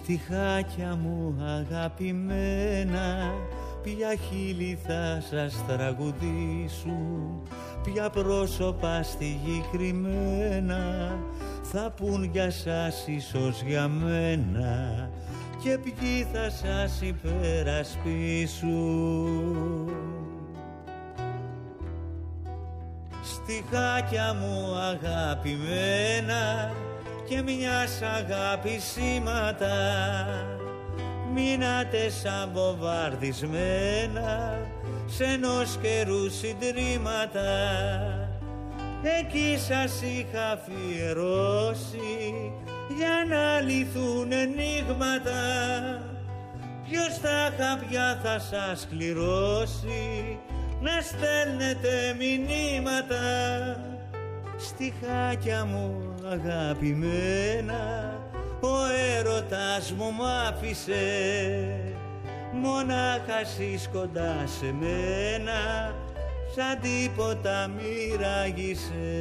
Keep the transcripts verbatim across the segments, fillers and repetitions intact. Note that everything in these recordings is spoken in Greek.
Στιχάκια μου αγαπημένα, ποια χείλη θα σας τραγουδήσουν, ποια πρόσωπα στη γη κρυμμένα θα πουν για σας ίσως για μένα, και ποιοι θα σας υπερασπίσουν. Στιχάκια μου αγαπημένα και μιας αγάπης σήματα, μείνατε σαν βομβαρδισμένα σ' ενός καιρού συντρίμματα. Εκεί σας είχα αφιερώσει για να λυθούν ενίγματα. Ποιος στα χαπιά θα σας κληρώσει να στέλνετε μηνύματα. Στιχάκια μου αγαπημένα, ο έρωτας μου μ' άφησε, μονάχα εσείς κοντά σε μένα σαν τίποτα μοιράγισε.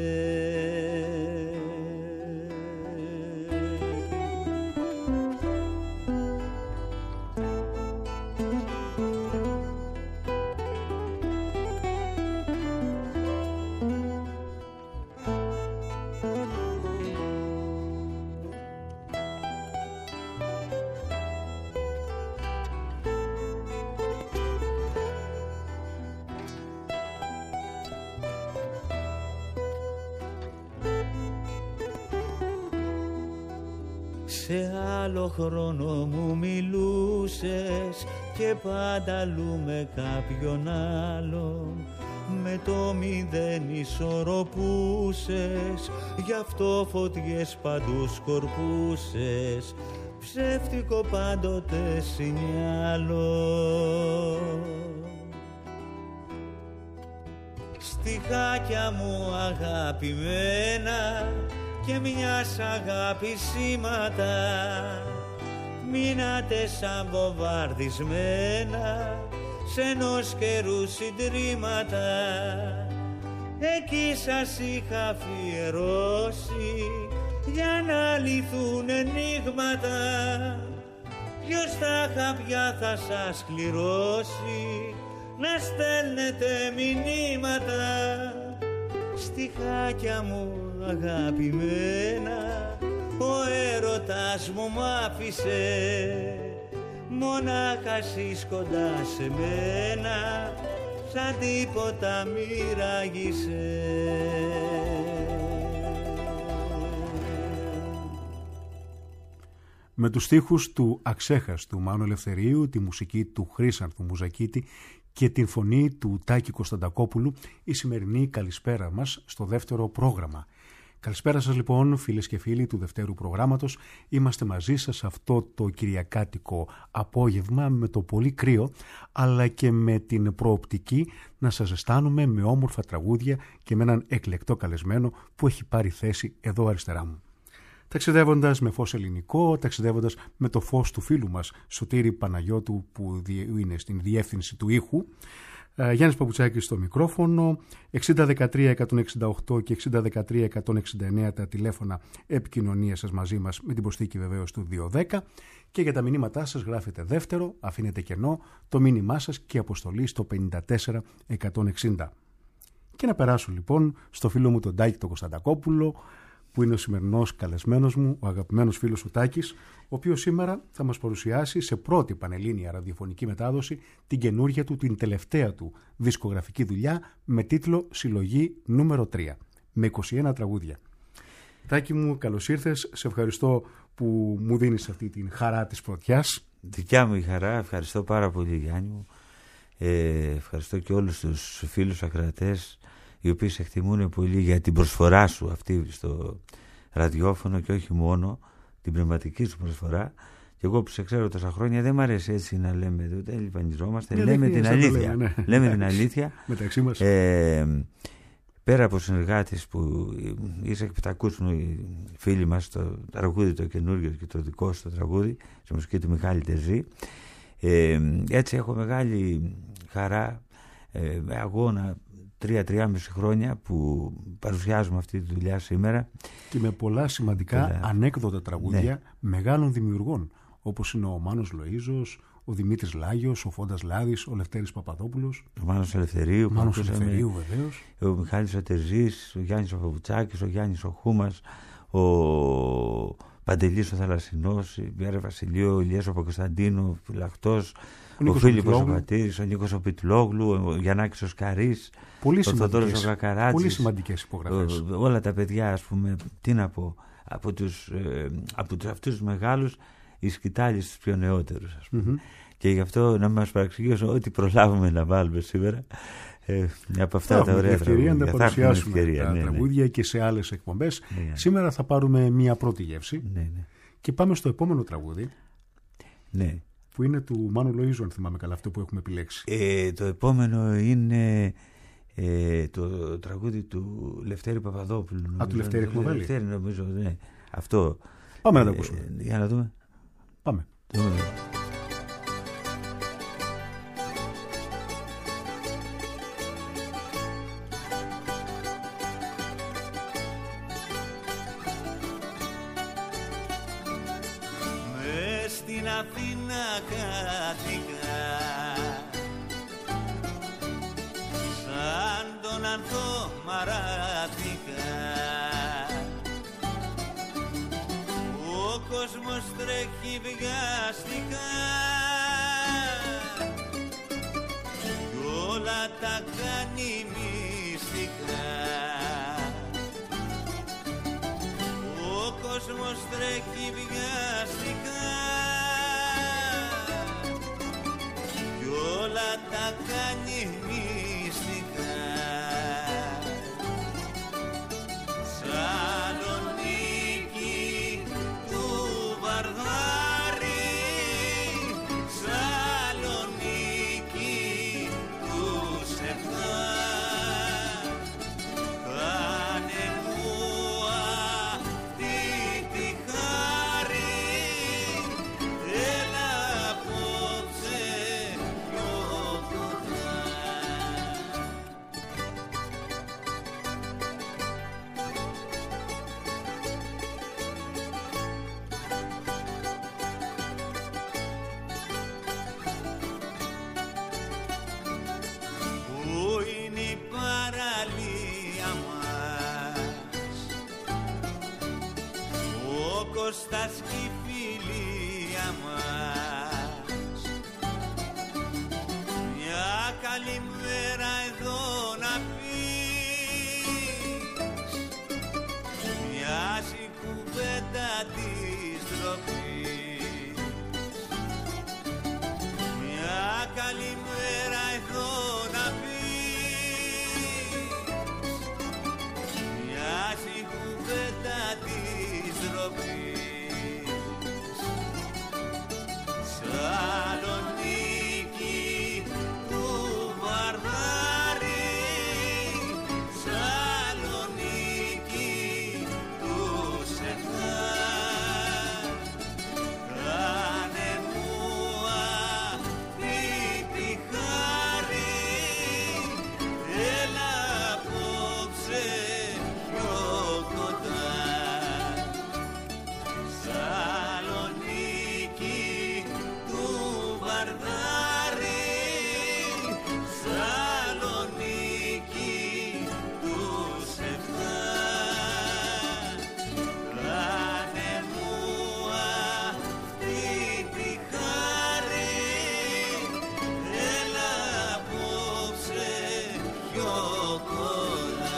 Σε άλλο χρόνο μου μιλούσες και πάντα αλλού με κάποιον άλλον, με το μηδέν ισορροπούσες, γι' αυτό φωτιές παντού σκορπούσες, ψεύτικο πάντοτε σινιάλο. Στιχάκια μου αγαπημένα και μιας αγάπης σήματα, μείνατε σαν βομβαρδισμένα σ' ενός καιρού συντρίμματα. Εκεί σας είχα αφιερώσει για να λυθούν ενίγματα. Ποιος στα χαπιά θα σας κληρώσει να στέλνετε μηνύματα. Στιχάκια μου αγαπημένα, ο έρωτας μου μ' άφησε, μονάχα εσείς κοντά σε μένα σαν τίποτα μοιράγισε. Με τους στίχους του αξέχαστου Μάνου Ελευθερίου, τη μουσική του Χρύσανθου Μουζακίτη και την φωνή του Τάκη Κωνσταντακόπουλου, η σημερινή καλησπέρα μας στο δεύτερο πρόγραμμα. Καλησπέρα σας λοιπόν φίλες και φίλοι του δευτέρου προγράμματος. Είμαστε μαζί σας αυτό το κυριακάτικο απόγευμα με το πολύ κρύο, αλλά και με την προοπτική να σας ζεστάνουμε με όμορφα τραγούδια και με έναν εκλεκτό καλεσμένο που έχει πάρει θέση εδώ αριστερά μου. Ταξιδεύοντας με φως ελληνικό, ταξιδεύοντας με το φως του φίλου μας Σωτήρη Παναγιώτου που είναι στην διεύθυνση του ήχου, Γιάννης Παπουτσάκης στο μικρόφωνο, εξήντα δεκατρία εκατόν εξήντα οκτώ και εξήντα δεκατρία εκατόν εξήντα εννέα τα τηλέφωνα επικοινωνίας σας μαζί μας με την προσθήκη βεβαίως του δύο δέκα, και για τα μηνύματά σας γράφετε δεύτερο, αφήνετε κενό, το μήνυμά σας και αποστολή στο πενήντα τέσσερα εκατόν εξήντα. Και να περάσω λοιπόν στο φίλο μου τον Τάκη τον Κωνσταντακόπουλο, που είναι ο σημερινός καλεσμένος μου, ο αγαπημένος φίλος ο Τάκης, ο οποίος σήμερα θα μας παρουσιάσει σε πρώτη πανελλήνια ραδιοφωνική μετάδοση την καινούργια του, την τελευταία του δισκογραφική δουλειά με τίτλο «Συλλογή νούμερο τρία», με είκοσι ένα τραγούδια. Τάκη μου, καλώς ήρθες, σε ευχαριστώ που μου δίνεις αυτή την χαρά της πρωτιάς. Δικιά μου η χαρά, ευχαριστώ πάρα πολύ Γιάννη μου, ε, ευχαριστώ και όλους τους φίλους ακροατές οι οποίοι σε εκτιμούν πολύ για την προσφορά σου αυτή στο ραδιόφωνο και όχι μόνο την πνευματική σου προσφορά. Και εγώ που σε ξέρω τόσα χρόνια δεν μ' αρέσει έτσι να λέμε, δεν λιπανιζόμαστε, λέμε την αλήθεια. Λέμε, ναι. λέμε την αλήθεια. Μεταξύ μας. Ε, πέρα από συνεργάτες που είσαι και θα ακούσουν οι φίλοι μας το τραγούδι το καινούργιο και το δικό σου το τραγούδι, στη μουσική του Μιχάλη Τερζή. Ε, έτσι έχω μεγάλη χαρά ε, με αγώνα τρία-τριάμιση χρόνια που παρουσιάζουμε αυτή τη δουλειά σήμερα. Και με πολλά σημαντικά πολλά... ανέκδοτα τραγούδια, ναι, μεγάλων δημιουργών, όπως είναι ο Μάνος Λοΐζος, ο Δημήτρης Λάγιος, ο Φόντας Λάδης, ο Λευτέρης Παπαδόπουλος, ο Μάνος Ελευθερίου, Μάνος Ελευθερίου βεβαίως, ο Μιχάλης ο Τερζής, ο Γιάννης ο Φαβουτσάκης, ο Γιάννης ο Χούμας, ο Παντελής ο Θαλασσινός, η Βιάρα Βασιλείου, ο Ηλίας ο Παπακοσταντίνου, ο Φυλακτός, ο, ο Φίλιππος ο Πατήρης, ο Νίκος ο Πιτλόγλου, ο Γιαννάκης ο Σκαρής, πολύ ο Θοδόρος ο Κακαράτσης. Πολύ σημαντικές υπογραφές. Ο, όλα τα παιδιά, ας πούμε, τι να πω, από, τους, ε, από τους, αυτούς τους μεγάλους, οι σκητάλεις τους πιο νεότερους, ας πούμε. Mm-hmm. Και γι' αυτό να μας παραξηγήσω ό,τι προλάβουμε να βάλουμε σήμερα. Ε, από αυτά θα τα ωραία τραγούδια. Να τα παρουσιάσουμε ευκαιρία, τα ναι, τραγούδια ναι. και σε άλλες εκπομπές. Ναι, ναι. Σήμερα θα πάρουμε μία πρώτη γεύση ναι, ναι. και πάμε στο επόμενο τραγούδι. Ναι. Που είναι του Μάνου Λοΐζου, αν θυμάμαι καλά, αυτό που έχουμε επιλέξει. Ε, το επόμενο είναι ε, το τραγούδι του Λευτέρη Παπαδόπουλου. Νομίζω. Α, του Λευτέρη Χμοβέλη. Λευτέρη, νομίζω, ναι. Αυτό. Πάμε ε, να το ακούσουμε. Ε, για να δούμε. Πάμε. Το... Στην Αθήνα κατοικά, σαν τον ανθό μαράθηκα. Ο κόσμος τρέχει βιαστικά κι όλα τα κάνει μυστικά. Ο κόσμος τρέχει βιαστικά κι όλα τα κάνει μυστικά. Σαλονίκη του Βαρδάρη, Σαλονίκη του Σεφτά, κάνε μου αυτή τη χάρη, έλα απόψε πιο κοντά. Πού είναι η παραλία μας, ο Κώστας και η φιλία μας, μια καλή μέρα εδώ να πεις, μοιάζει κουβέντα της ντροπής, μια καλή μέρα εδώ να πεις, μοιάζει κουβέντα της ντροπής. Σαλονίκη του Βαρδάρη, Σαλονίκη του Σεφτά, κάνε μου αυτή τη χάρη, έλα απόψε πιο κοντά. Σαλονίκη του Βαρδάρη, Σαλονίκη του Σεφτά, κάνε μου αυτή τη χάρη, έλα απόψε πιο κοντά.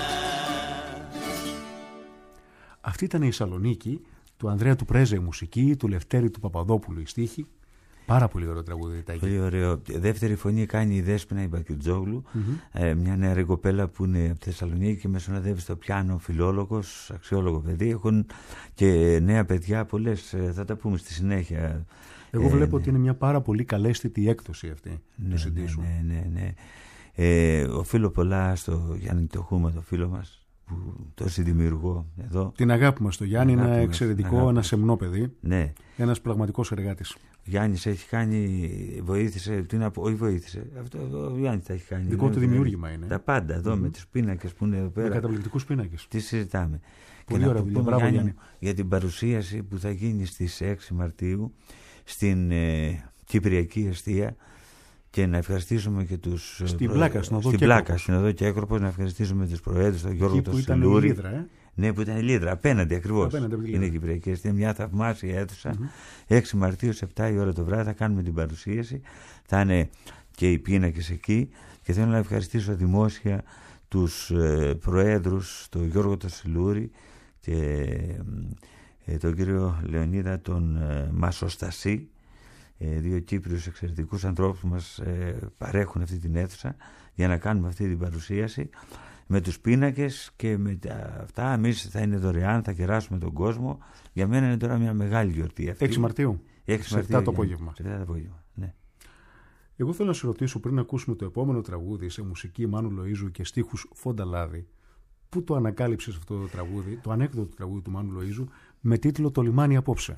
Αυτή ήταν η Σαλονίκη του Ανδρέα του Πρέζα η μουσική, του Λευτέρη του Παπαδόπουλου η στίχη. Πάρα πολύ ωραίο τραγούδι. Πολύ ωραίο. Δεύτερη φωνή κάνει η Δέσποινα η Μπακιουτζόγλου, mm-hmm. ε, μια νέα κοπέλα που είναι από τη Θεσσαλονίκη και μεσοναδεύει στο πιάνο, φιλόλογος, αξιόλογο παιδί. Έχουν και νέα παιδιά πολλές, θα τα πούμε στη συνέχεια. Εγώ ε, βλέπω ναι. ότι είναι μια πάρα πολύ καλέσθητη έκδοση αυτή ναι, του ναι, ναι, ναι, ναι, ναι. Ε, οφείλω πολλά στο Γιάννη το Χούμα, το φίλο μας, που το συνδημιουργώ εδώ. Την αγάπη μας στο Γιάννη, ένα εξαιρετικό, ένα σεμνό παιδί. Ναι. Ένας πραγματικός εργάτης. Ο Γιάννης έχει κάνει, βοήθησε, τι να πω, όχι βοήθησε. Αυτό ο Γιάννης τα έχει κάνει. Δικό του δηλαδή, δημιούργημα είναι. Τα πάντα εδώ mm-hmm. με τους πίνακες που είναι εδώ πέρα. Με καταπληκτικούς πίνακες. Τι συζητάμε. Πολύ και ωραία δουλειά. Μπράβο, Γιάννη, Γιάννη. για την παρουσίαση που θα γίνει στις έξι Μαρτίου στην ε, Κυπριακή Εστία. Και να ευχαριστήσουμε και τους. Στην προ... Πλάκα, στην Οδό στην Πλάκα, στην Οδό και Έκροπος, να ευχαριστήσουμε τους προέδρους, τον Γιώργο τον Σιλούρη. Ήταν η Λίδρα, ε? Ναι, που ήταν η Λίδρα, απέναντι ακριβώς. Είναι η Κυπριακή Εστία, μια θαυμάσια αίθουσα. Mm-hmm. έξι Μαρτίου, σε επτά η ώρα το βράδυ, θα κάνουμε την παρουσίαση. Θα είναι και οι πίνακες εκεί. Και θέλω να ευχαριστήσω δημόσια τους ε, προέδρους, τον Γιώργο τον Σιλούρη και ε, τον κύριο Λεωνίδα τον ε, Μασοστασί. Δύο Κύπριους εξαιρετικούς ανθρώπους που μας ε, παρέχουν αυτή την αίθουσα για να κάνουμε αυτή την παρουσίαση με τους πίνακες και με τα, αυτά. Εμείς θα είναι δωρεάν, θα κεράσουμε τον κόσμο. Για μένα είναι τώρα μια μεγάλη γιορτή αυτή. έξι Μαρτίου, έξι σε επτά το απόγευμα. Σε επτά το απόγευμα, ναι. Εγώ θέλω να σε ρωτήσω, πριν ακούσουμε το επόμενο τραγούδι σε μουσική Μάνου Λοΐζου και στίχους Φόντα Λάδη, πού το ανακάλυψες αυτό το τραγούδι, το ανέκδοτο τραγούδι του Μάνου Λοΐζου, με τίτλο «Το λιμάνι απόψε»?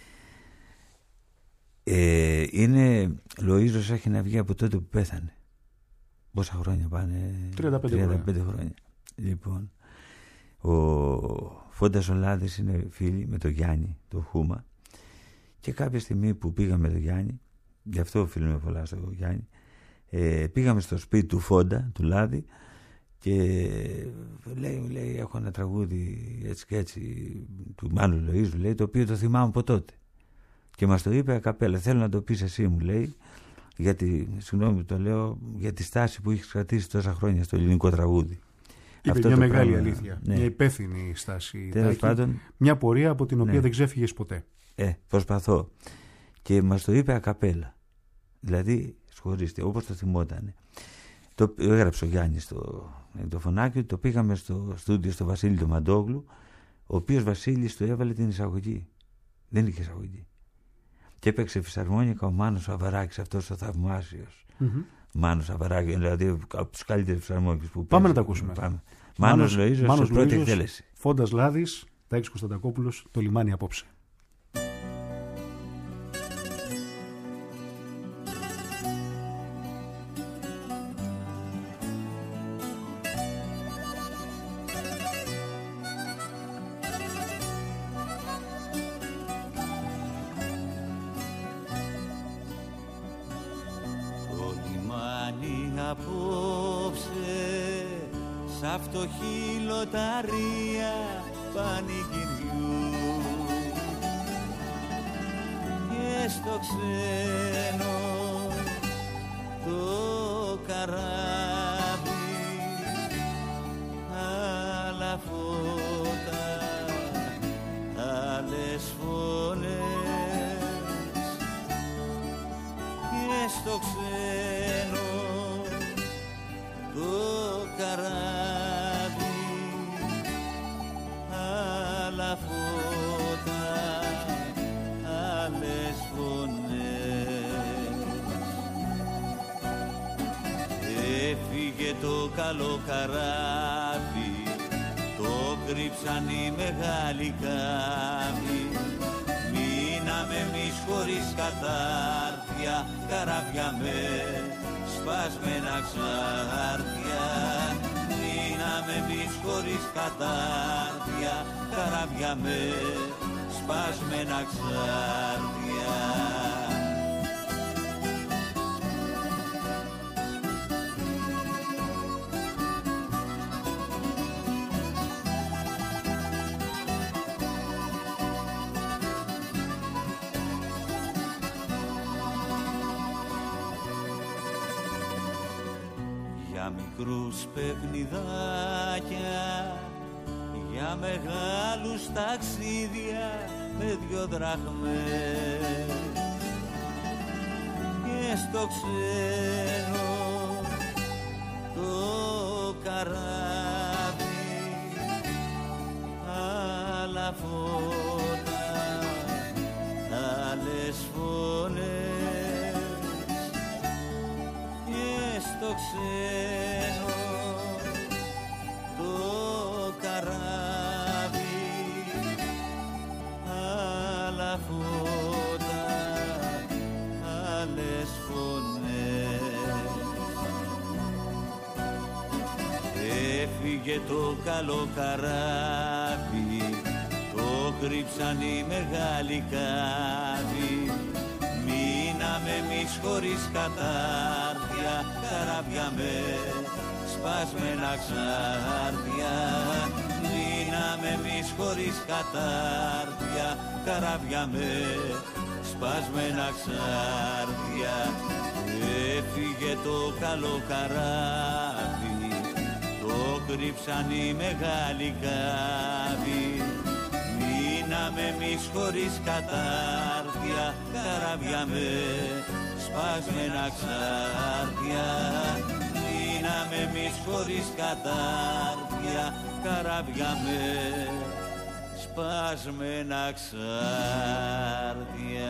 Ε, είναι, Λοΐζος έχει να βγει από τότε που πέθανε. Πόσα χρόνια πάνε? τριάντα πέντε, τριάντα πέντε χρόνια. χρόνια. Λοιπόν, ο Φόντας ο Λάδης είναι φίλοι με τον Γιάννη, τον Χούμα, και κάποια στιγμή που πήγαμε με τον Γιάννη, γι' αυτό οφείλουμε πολλά στο Γιάννη, ε, πήγαμε στο σπίτι του Φόντα, του Λάδη, και λέει, λέει έχω ένα τραγούδι έτσι και έτσι του Μάνου Λοΐζου, λέει, το οποίο το θυμάμαι από τότε. Και μας το είπε ακαπέλα. Θέλω να το πεις εσύ, μου λέει, γιατί, συγγνώμη το λέω, για τη στάση που έχεις κρατήσει τόσα χρόνια στο ελληνικό τραγούδι. Είπε Αυτό μια το μεγάλη πράγμα, αλήθεια. Ναι. Μια υπεύθυνη στάση. Τέλος πάντων, μια πορεία από την οποία ναι. δεν ξέφυγες ποτέ. Ε, προσπαθώ. Και μας το είπε ακαπέλα. Δηλαδή, σχωρίστε, όπως το θυμότανε. Το έγραψε ο Γιάννης στο το φωνάκι, το πήγαμε στο στούντιο στο Βασίλη του Μαντόγλου, ο οποίος Βασίλης του έβαλε την εισαγωγή. Δεν είχε εισαγωγή. Και έπαιξε φυσαρμόνικα ο Μάνος Αβαράκης, αυτός ο θαυμάσιος. Mm-hmm. Μάνος Αβαράκης, δηλαδή από τους καλύτερους φυσαρμόνικους που Πάμε να τα ακούσουμε. Πάμε. Μάνος, Μάνος Λοΐζος, σε πρώτη εκτέλεση. Φόντας Λάδης, Τάκης Κωνσταντακόπουλος, το λιμάνι απόψε. Φτωχή λοταρία πανηγυριού και στο ξένο το καράβι άλλα φώτα, άλλες φωνές, και στο ξένο το καράβι άλλα φώτα, άλλες φωνές. Έφυγε το καλό καράβι, το κρύψαν οι μεγάλοι κάμοι. Μείναμε εμείς χωρίς κατάρτια, καράβια με σπασμένα ξάρτια. Μείναμε εμείς χωρίς κατάρτια, καράβια με σπασμένα ξάρτια. Για μικρούς παιχνιδάκια, για μεγάλους ταξίδια με δυο δραχμές, και στο ξένο το καράβι άλλα φώτα, άλλες φωνές, και στο ξένο το Έφυγε το καλό καράβι, το κρύψαν οι μεγάλοι κάβοι. Μείναμε εμείς χωρίς κατάρτια, καράβια με σπασμένα ξάρτια. Μείναμε εμείς χωρίς κατάρτια, καράβια με σπασμένα ξάρτια. Έφυγε το καλό καράβι, το κρύψαν οι μεγάλοι κάβοι. Μείναμε εμείς χωρίς κατάρτια, καράβια με σπασμένα ξάρτια. Μείναμε εμείς χωρίς κατάρτια, καράβια με σπασμένα ξάρτια.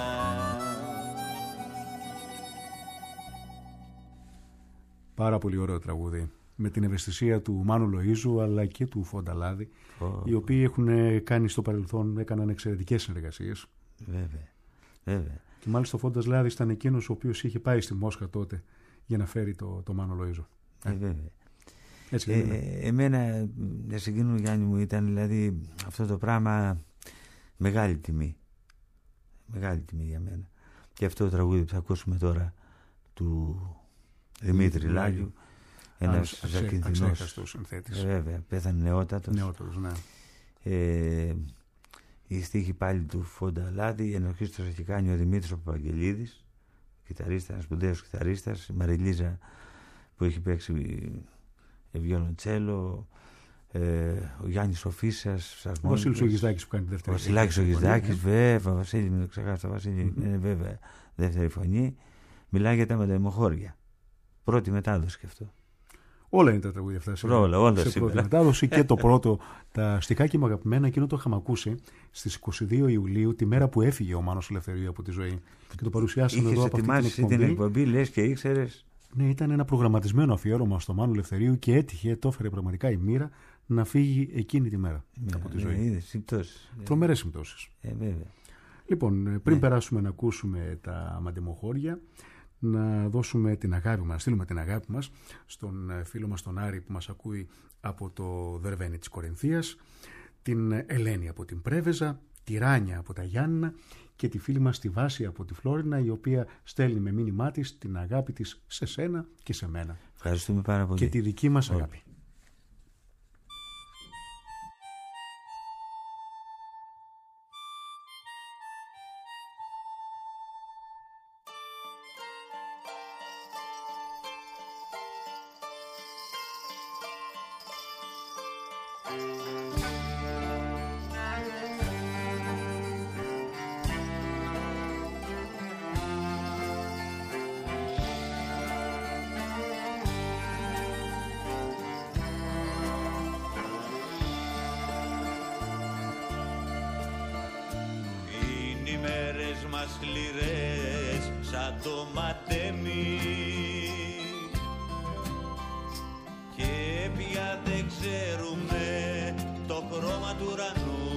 Πάρα πολύ ωραίο τραγούδι, με την ευαισθησία του Μάνου Λοΐζου αλλά και του Φονταλάδη, oh. οι οποίοι έχουν κάνει στο παρελθόν, έκαναν εξαιρετικές συνεργασίες. Βέβαια, βέβαια. Και μάλιστα ο Φόντας Λάδης ήταν εκείνος ο οποίος είχε πάει στη Μόσχα τότε για να φέρει το, το Μάνο Λοΐζο. Ε, βέβαια. Έτσι, ε, ε, εμένα, σε εκείνο, Γιάννη μου, ήταν δηλαδή αυτό το πράγμα μεγάλη τιμή. Μεγάλη τιμή για μένα. Και αυτό το τραγούδι που θα ακούσουμε τώρα του Δημήτρη Λάγιου, ένας ζακυνθινός συνθέτης. Βέβαια, πέθανε νεότατος. Νεότατος, ναι. Ε, η στίχη πάλι του Φονταλάδη, ενορχήστρος έχει κάνει ο Δημήτρης ο Παπαγγελίδης, κιθαρίστας, ένας σπουδαίος κιθαρίστας, η Μαριλίζα που έχει παίξει βιολοντσέλο, ε, ο Γιάννης ο Φίσας, ο Βασίλης ο Γυζδάκης που κάνει τη δεύτερη. Ο Βασιλάκης ο Γυζδάκης, βέβαια, ο Βασίλης, μην το ξεχάσω, ο Βασίλης mm-hmm. είναι βέβαια δεύτερη φωνή. Μιλάει για τα μεταμοχώρια. Πρώτη μετάδοση και αυτό. Όλα είναι τα τραγούδια αυτά. Σε, όλα, όλα σε πρώτη μετάδοση και το πρώτο. Τα στιχάκια μου αγαπημένα, εκείνο το είχαμε ακούσει στις είκοσι δύο Ιουλίου, τη μέρα που έφυγε ο Μάνος Ελευθερίου από τη ζωή. Και το παρουσιάσαμε εδώ από αυτή την εκπομπή. την εκπομπή, λες και ήξερες. Ναι, ήταν ένα προγραμματισμένο αφιέρωμα στο Μάνο Ελευθερίου και έτυχε, το έφερε πραγματικά η μοίρα να φύγει εκείνη τη μέρα yeah, από τη ζωή. Yeah, Τρομερές συμπτώσεις. Yeah, βέβαια. Λοιπόν, πριν yeah. περάσουμε να ακούσουμε τα μαντεμοχώρια, να δώσουμε την αγάπη μας, να στείλουμε την αγάπη μας στον φίλο μας τον Άρη που μας ακούει από το Δερβένι της Κορινθίας, την Ελένη από την Πρέβεζα, τη Ράνια από τα Γιάννηνα και τη φίλη μας τη Βάση από τη Φλόρινα, η οποία στέλνει με μήνυμά της την αγάπη της σε σένα και σε μένα. Ευχαριστούμε πάρα πολύ. Και τη δική μας αγάπη. Σκληρές σαν το ματέμι και πια δεν ξέρουμε το χρώμα του ουρανού.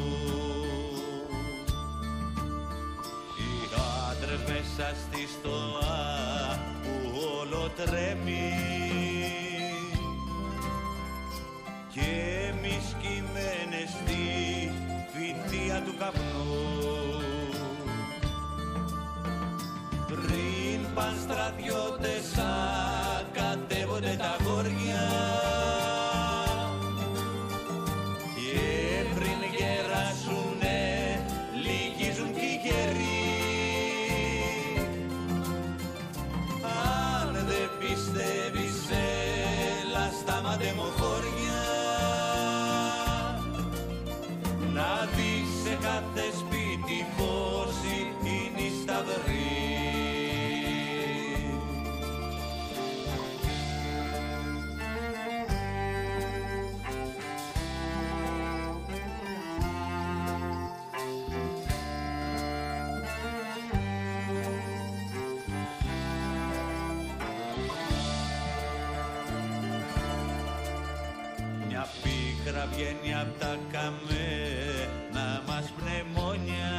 Οι άντρες μέσα στη στοά που όλο τρέμει και εμείς κειμένες στη φυτεία του καπνού. Πριν παν στρατιώτες κατέβονται τα γόρια και πριν γεράσουνε λυγίζουν κι οι γεροί. Αν δεν πιστεύεις έλα στα μαντεμοχώρια να δεις σε κάθε σπίτι πόσοι είναι οι σταυροί. Βγαίνει απ' τα καμένα μας πνευμόνια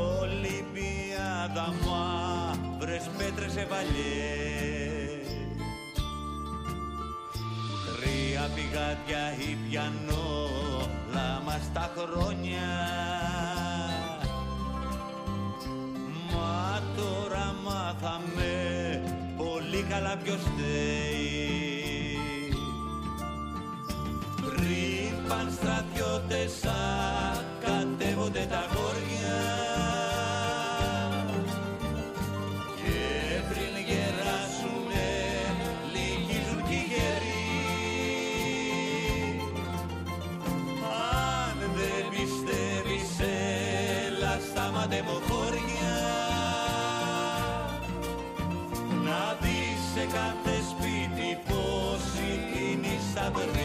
Ολυμπιάδα μαύρες πέτρες ευαλιές πηγάδια ή πιανόλα μας τα χρόνια. Μα τώρα μάθαμε πολύ καλά ποιος φταίει. Πριν παν στρατιώτες κατέβονται τα γόρια και πριν γεράσουνε λυγίζουν κι οι γεροί. Αν δεν πιστεύεις έλα στα ματεμοχώρια να δεις σε κάθε σπίτι πόσοι είναι οι σταυροί.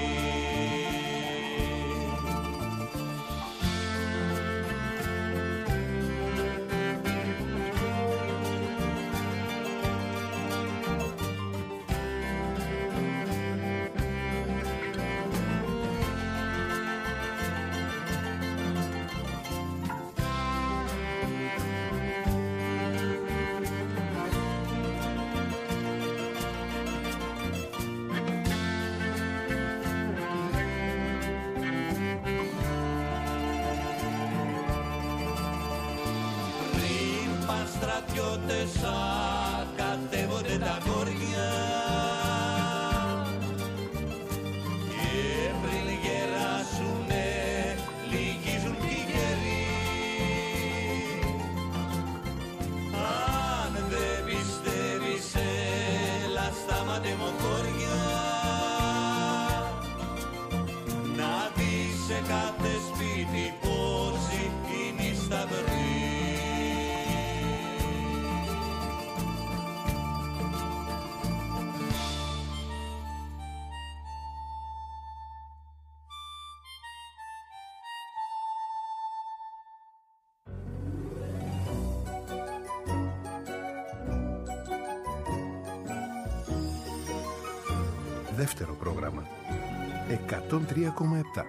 Στρατιώτες κατέβονται τα γόρια και πριν γεράσουνε λυγίζουν κι οι γεροί. Αν δεν πιστεύεις έλα στα ματεμοχώρια να δεις σε κάθε σπίτι πόσοι είναι οι σταυροί. Δεύτερο πρόγραμμα εκατόν τρία κόμμα επτά.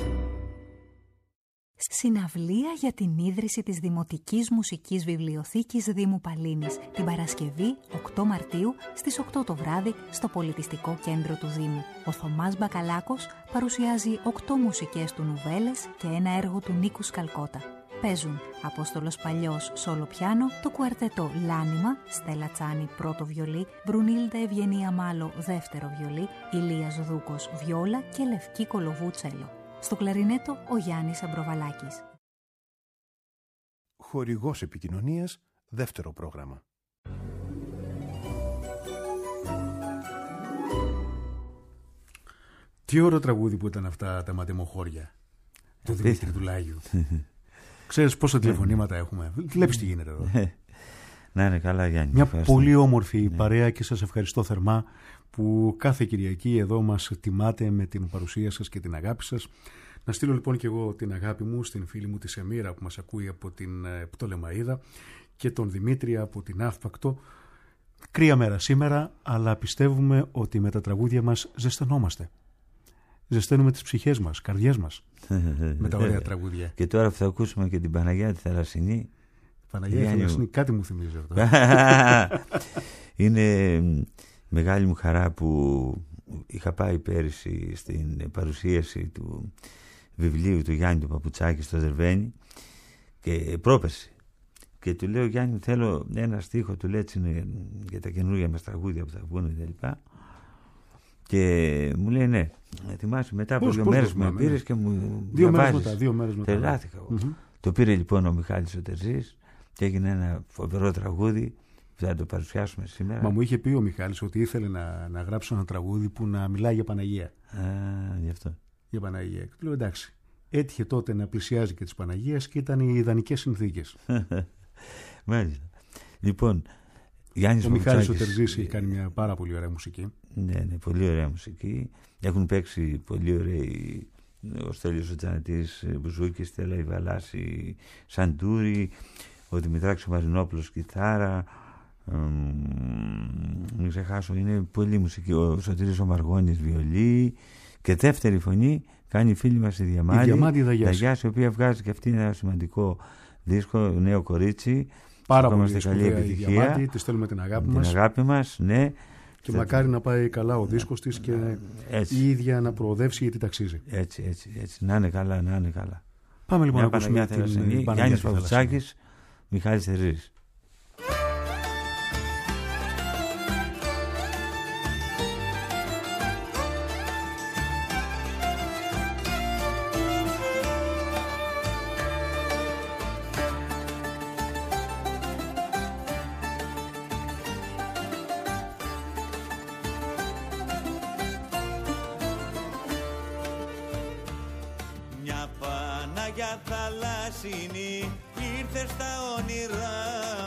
Συναυλία για την ίδρυση της Δημοτικής Μουσικής Βιβλιοθήκης Δήμου Παλίνης την Παρασκευή οκτώ Μαρτίου στις οκτώ το βράδυ στο Πολιτιστικό Κέντρο του Δήμου. Ο Θωμάς Μπακαλάκος παρουσιάζει οκτώ μουσικές του νουβέλες και ένα έργο του Νίκου Σκαλκότα. Παίζουν Απόστολος Παλιός σόλο πιάνο, το κουαρτετό Λάνιμα, Στέλλα Τσάνη πρώτο βιολί, Μπρουνίλντα Ευγενία Μάλο δεύτερο βιολί, Ηλίας Δούκος βιόλα και Λευκή Κολοβού τσέλο. Στο κλαρινέτο ο Γιάννης Αμπροβαλάκης. Χορηγός επικοινωνίας, δεύτερο πρόγραμμα. Τι ωραίο τραγούδι που ήταν αυτά τα ματεμοχώρια του Δημήτρη του Λάγιου. Ξέρεις πόσα τηλεφωνήματα έχουμε. Βλέπεις τι γίνεται εδώ. Να είναι καλά, Γιάννη. Μια πολύ όμορφη παρέα και σας ευχαριστώ θερμά που κάθε Κυριακή εδώ μας τιμάτε με την παρουσία σας και την αγάπη σας. Να στείλω λοιπόν και εγώ την αγάπη μου στην φίλη μου τη Σεμίρα που μας ακούει από την Πτολεμαΐδα και τον Δημήτρη από την Αύπακτο. Κρύα μέρα σήμερα, αλλά πιστεύουμε ότι με τα τραγούδια μας ζεσθενόμαστε. Ζεσταίνουμε τις ψυχές μας, καρδιές μας με τα ωραία τραγούδια. Και τώρα που θα ακούσουμε και την Παναγιά τη Θαλασσινή. Παναγιά τη Θαλασσινή, κάτι μου θυμίζει αυτό. Είναι μεγάλη μου χαρά που είχα πάει πέρυσι στην παρουσίαση του βιβλίου του Γιάννη του Παπουτσάκη στο Δερβαίνι και πρόπερση. Και του λέω, Γιάννη, θέλω ένα στίχο, του λέει, έτσι είναι για τα καινούργια μας τραγούδια που θα βγουν κλπ. Και μου λέει ναι. Θυμάσαι μετά από πώς, δύο πώς μέρες με πήρες και μου δύο μέρες μετά, δύο μέρες μετά. Τρελάθηκα εγώ. Mm-hmm. Το πήρε λοιπόν ο Μιχάλης ο Τερζής και έγινε ένα φοβερό τραγούδι που θα το παρουσιάσουμε σήμερα. Μα μου είχε πει ο Μιχάλης ότι ήθελε να, να γράψω ένα τραγούδι που να μιλάει για Παναγία. Α, γι' αυτό. Για Παναγία. Και του λέω εντάξει. Έτυχε τότε να πλησιάζει και τις Παναγίας και ήταν οι ιδανικές συνθήκες. Μάλιστα. Λοιπόν, Γιάννης ο Μιχάλης ο Τερζής έχει κάνει μια πάρα πολύ ωραία μουσική. Ναι, ναι, πολύ ωραία μουσική. Έχουν παίξει πολύ ωραίοι ο Στέλιος ο Τζανετής Μπουζούκης, Στέλλα η Βαλάση Σαντούρη, ο Δημητράκης ο Μαρινόπουλος κιθάρα. Μην ξεχάσω, είναι πολύ μουσική. Ο Σωτήρης ο Μαργώνης βιολί και δεύτερη φωνή κάνει η φίλη μας η Διαμάντη, η Διαμάντη Δαγιάς, η οποία βγάζει και αυτή ένα σημαντικό δίσκο, νέο κορίτσι. Πάρα πολύ καλή επιτυχία. Τη στέλνουμε την αγάπη μας. Την αγάπη μας, ναι. Και μακάρι να πάει καλά ο δίσκος της και έτσι. Η ίδια να προοδεύσει γιατί ταξίζει. Έτσι, έτσι, έτσι. Να είναι καλά, να είναι καλά. Πάμε λοιπόν Μια να ακούσουμε την Παναγιά Θαλασσινή. Γιάννης Παπουτσάκης, Μιχάλης Θερής. Ήρθε στα όνειρά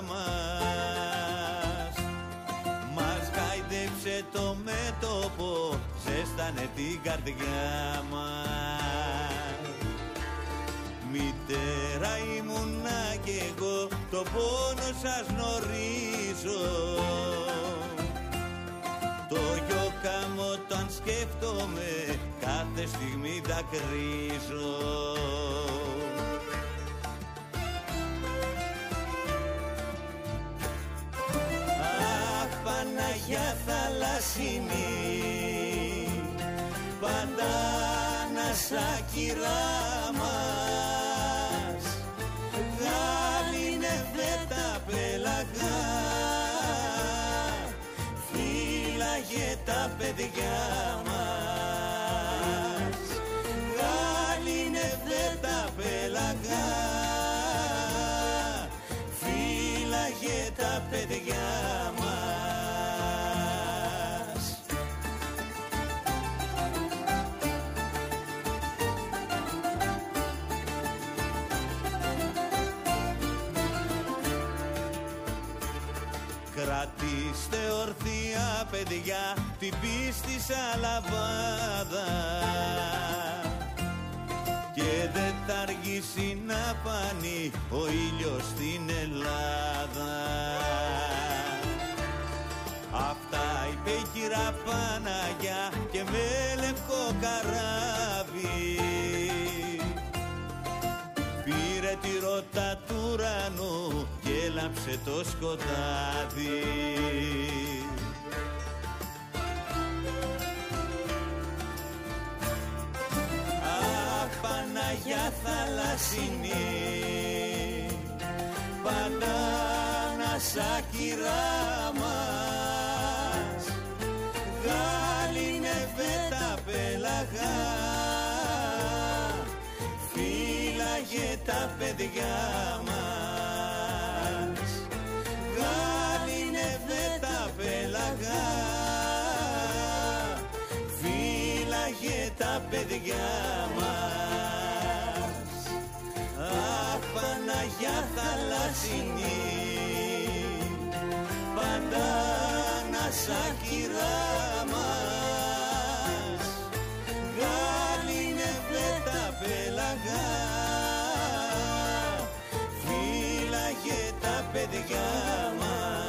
μας, μας χάιδεψε το μέτωπο, ζέστανε την καρδιά μας. Μητέρα ήμουνα κι εγώ, το πόνο σας γνωρίζω. Το γιο καμώ τον σκέφτομαι, κάθε στιγμή δακρύζω. Παναγιά θαλασσινή, πάντα να σ' άκυρά μας, γάλινευε τα πέλαγα, φύλαγε τα παιδιά μας, γάλινευε τα πέλαγα, φύλαγε τα παιδιά μας. Κρατήστε ορθιά παιδιά την πίστη σαν λαμπάδα και δεν θα αργήσει να φανεί ο ήλιος στην Ελλάδα. Αυτά είπε η κυρά Παναγιά και με λευκό καράβι πήρε τη ρότα του ουρανού και έλαψε το σκοτάδι. Αχ, Παναγιά θαλασσινή, πάντα να σ' άκυρά μας, γάλινευε τα πέλαγα, φύλαγε τα παιδιά μας, γάλινευε τα πέλαγα, φύλαγε τα παιδιά μας. Αχ, Παναγιά θαλασσινή, πάντα να σ' άκυρά μας, γάλινευε τα πέλαγα, φύλαγε τα παιδιά μας.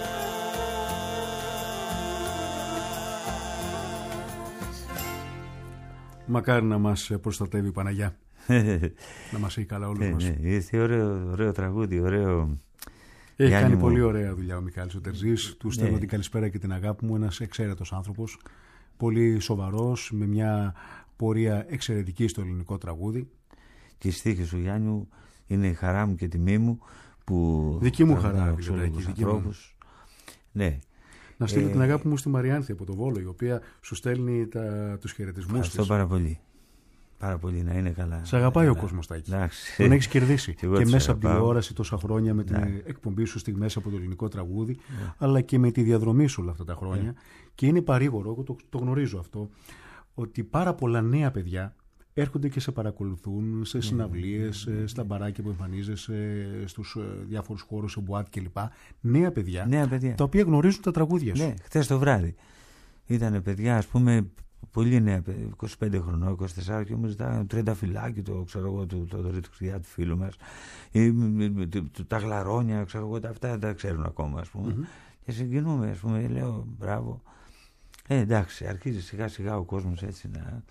Μακάρι να μας προστατεύει η Παναγιά. Να μας έχει καλά όλους μας. Ήρθε ωραίο, ωραίο τραγούδι, ωραίο. Έχει Γιάννη κάνει μου. Πολύ ωραία δουλειά ο Μιχάλης ο Τερζής. Του στέλνω την καλησπέρα και την αγάπη μου. Ένας εξαίρετος άνθρωπος. Πολύ σοβαρός, με μια πορεία εξαιρετική στο ελληνικό τραγούδι. Και η στίχη σου, Γιάννη, είναι η χαρά μου και τιμή μου που. Δική μου χαρά, δική μου. Ναι. Να στείλω ε... την αγάπη μου στη Μαριάνθη από το Βόλο, η οποία σου στέλνει τα... τους χαιρετισμούς της. Ευχαριστώ πάρα πολύ. Πάρα πολύ, να είναι καλά. Σε αγαπάει καλά. Ο κόσμος, Τάκη. Τον έχεις κερδίσει. Και, και μέσα από τηλεόραση τόσα χρόνια με την ναι. εκπομπή σου στιγμές από το ελληνικό τραγούδι, ναι. αλλά και με τη διαδρομή σου όλα αυτά τα χρόνια. Ναι. Και είναι παρήγορο, εγώ το, το γνωρίζω αυτό, ότι πάρα πολλά νέα παιδιά έρχονται και σε παρακολουθούν σε συναυλίες, ναι. στα μπαράκια που εμφανίζεσαι, στους διάφορους χώρους, σε μπουάτ κλπ. Νέα παιδιά, νέα παιδιά, τα οποία γνωρίζουν τα τραγούδια σου. Ναι, χθες το βράδυ ήταν παιδιά, ας πούμε. Πολύ νέα, είκοσι πέντε χρονών, είκοσι τέσσερα, και μου ζητάγανε τριανταφυλάκι, το ξέρω εγώ, του Θοδωρή του φίλου μας, ή, τα γλαρόνια, ξέρω εγώ, αυτά δεν τα ξέρουν ακόμα, ας πούμε. Mm-hmm. Και συγκινούμε, ας πούμε, λέω μπράβο. Ε, εντάξει, αρχίζει σιγά σιγά ο κόσμος έτσι να,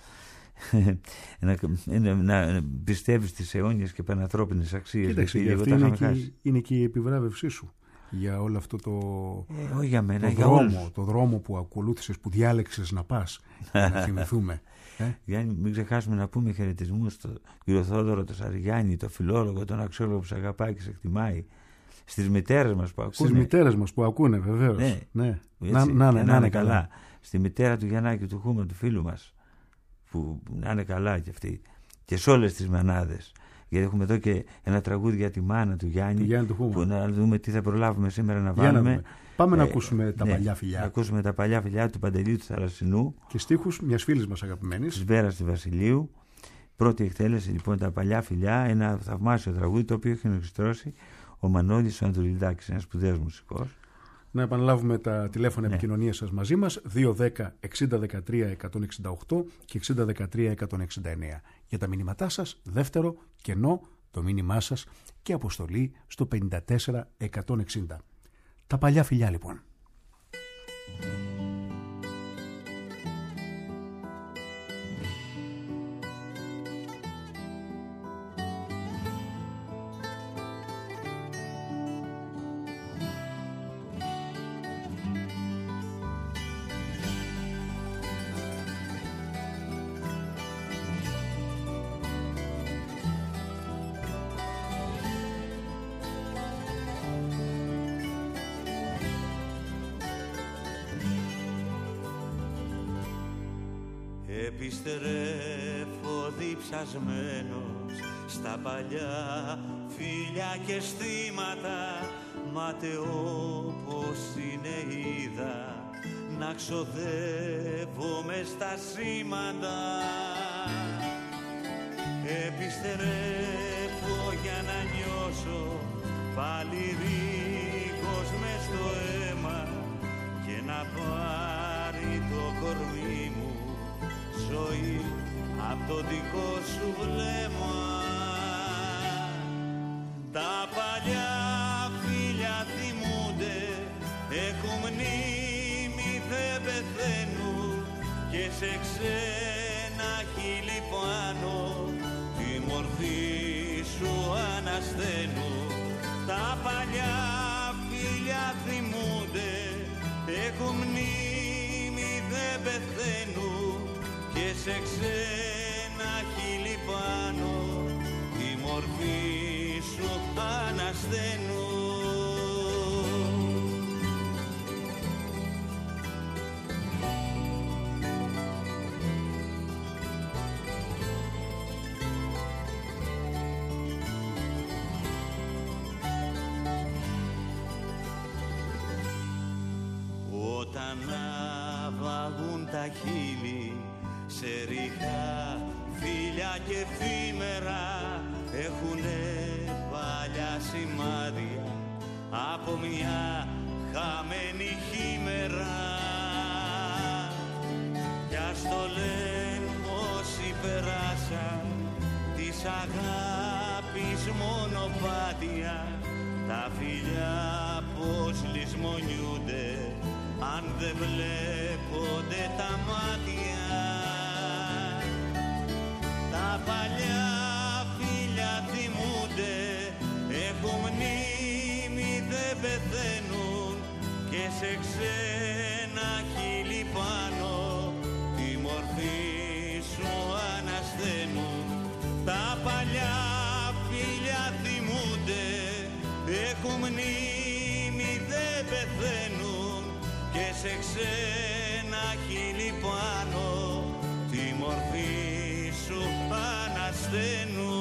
να, να, να πιστεύει στις αιώνιες και πανανθρώπινες αξίες. Κοίταξε, γιατί είναι, και, είναι και η επιβράβευσή σου. για όλο αυτό το, ε, όχι για μένα, το, για δρόμο, το δρόμο που ακολούθησες, που διάλεξες να πας, να θυμηθούμε. Ε? Γιάννη, μην ξεχάσουμε να πούμε χαιρετισμούς στον κύριο Θόδωρο, τον Σαριγιάννη, τον φιλόλογο, τον αξιόλογο που σε αγαπάει και σε εκτιμάει. Στις μητέρες μας που ακούνε. Στις μητέρες μας που ακούνε, βεβαίως. Ναι. Ναι. Έτσι, να, να, να, να είναι καλά. καλά. Στη μητέρα του Γιαννάκη του Χούμαν, του φίλου μας, που να είναι καλά κι αυτή. Και σε όλες τις μανάδες. Γιατί έχουμε εδώ και ένα τραγούδι για τη μάνα του Γιάννη. Γιάννη του Χούμαν. Που να δούμε τι θα προλάβουμε σήμερα να Για βάλουμε. να Πάμε ε, να ακούσουμε τα ναι, παλιά φιλιά. Να ακούσουμε τα παλιά φιλιά του Παντελή του Θαλασσινού. Και στίχους μιας φίλης μας αγαπημένης. Της Βέρας τη Βασιλείου. Πρώτη εκτέλεση λοιπόν τα παλιά φιλιά. Ένα θαυμάσιο τραγούδι το οποίο έχει ενορχιστρώσει ο Μανώλης ο Ανδρουλιδάκης, ένας σπουδαίος μουσικός. Να επαναλάβουμε τα τηλέφωνα ναι. επικοινωνίας σας μαζί μας, δύο δέκα εξήντα δεκατρία εκατόν εξήντα οκτώ και εξήντα δεκατρία εκατόν εξήντα εννέα. Για τα μηνύματά σας, δεύτερο, κενό, το μήνυμά σας και αποστολή στο πενήντα τέσσερα εκατόν εξήντα. Τα παλιά φιλιά λοιπόν. Επιστρέφω διψασμένος στα παλιά φιλιά και αισθήματα, ματαιό πως είναι είδα να ξοδεύω μες στα σήματα. Επιστρέφω για να νιώσω πάλι ρίγος μες στο αίμα και να πάρει το κορμί μου ζωή απ' το δικό σου βλέμμα. Τα παλιά φίλια θυμούνται, έχουν μνήμη, δεν πεθαίνουν και σε ξένα χείλη πάνω τη μορφή σου ανασταίνουν. Τα παλιά φίλια θυμούνται, έχουν μνήμη, δεν πεθαίνουν και σε ξένα χείλη πάνω τη μορφή σου ανασταίνουν. Όταν ναυαγούν τα χείλη σε ρίχα φίλια και εφήμερα, έχουνε παλιά σημάδια από μια χαμένη χήμερα. Κι ας το λένε όσοι περάσαν της αγάπης μονοπάτια, τα φιλιά πως λησμονιούνται αν δεν βλέπονται τα μάτια. Τα παλιά φίλια θυμούνται, έχουν μνήμη, δεν πεθαίνουν και σε ξένα χείλη πάνω τη μορφή σου ανασταίνουν. Τα παλιά φίλια θυμούνται, έχουν μνήμη, δεν πεθαίνουν και σε ξένα χείλη πάνω τη μορφή σου ανασταίνουν.